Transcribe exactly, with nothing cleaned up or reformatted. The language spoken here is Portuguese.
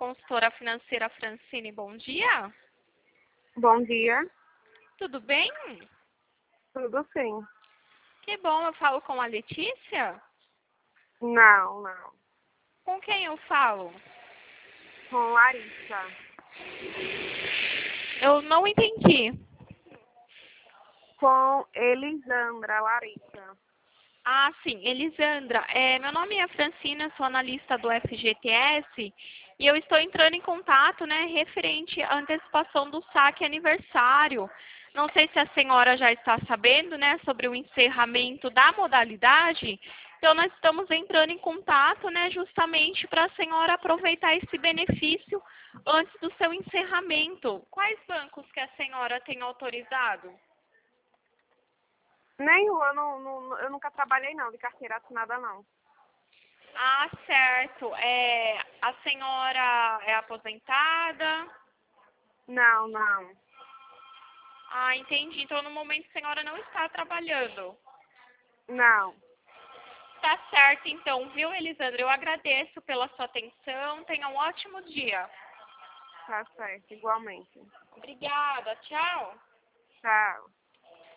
consultora financeira Francine, bom dia. Bom dia. Tudo bem? Tudo sim. Que bom, eu falo com a Letícia? Não, não. Com quem eu falo? Com Larissa. Eu não entendi. Com Elisandra, Larissa. Ah, sim, Elisandra. É, meu nome é Francina, sou analista do F G T S e eu estou entrando em contato, né, referente à antecipação do saque aniversário. Não sei se a senhora já está sabendo, né, sobre o encerramento da modalidade. Então, nós estamos entrando em contato, né, justamente para a senhora aproveitar esse benefício antes do seu encerramento. Quais bancos que a senhora tem autorizado? Nenhum, eu, não, não, eu nunca trabalhei não, de carteira assinada não. Ah, certo. É, a senhora é aposentada? Não, não. Ah, entendi. Então, no momento, a senhora não está trabalhando. Não. Tá certo, então, viu, Elisandra? Eu agradeço pela sua atenção. Tenha um ótimo dia. Tá certo, igualmente. Obrigada. Tchau. Tchau.